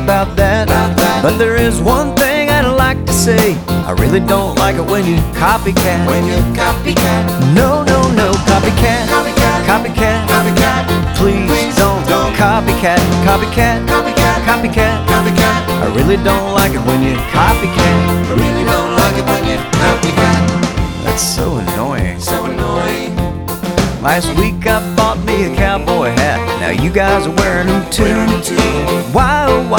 about that. But there is one thing I'd like to say: I really don't like it when you copycat. No, no, no, copycat. Copycat. Please don't copycat. Copycat. I really don't like it when you copycat. That's so annoying. Last week I bought me a cowboy hat. Now you guys are wearing them too. Why, oh, why?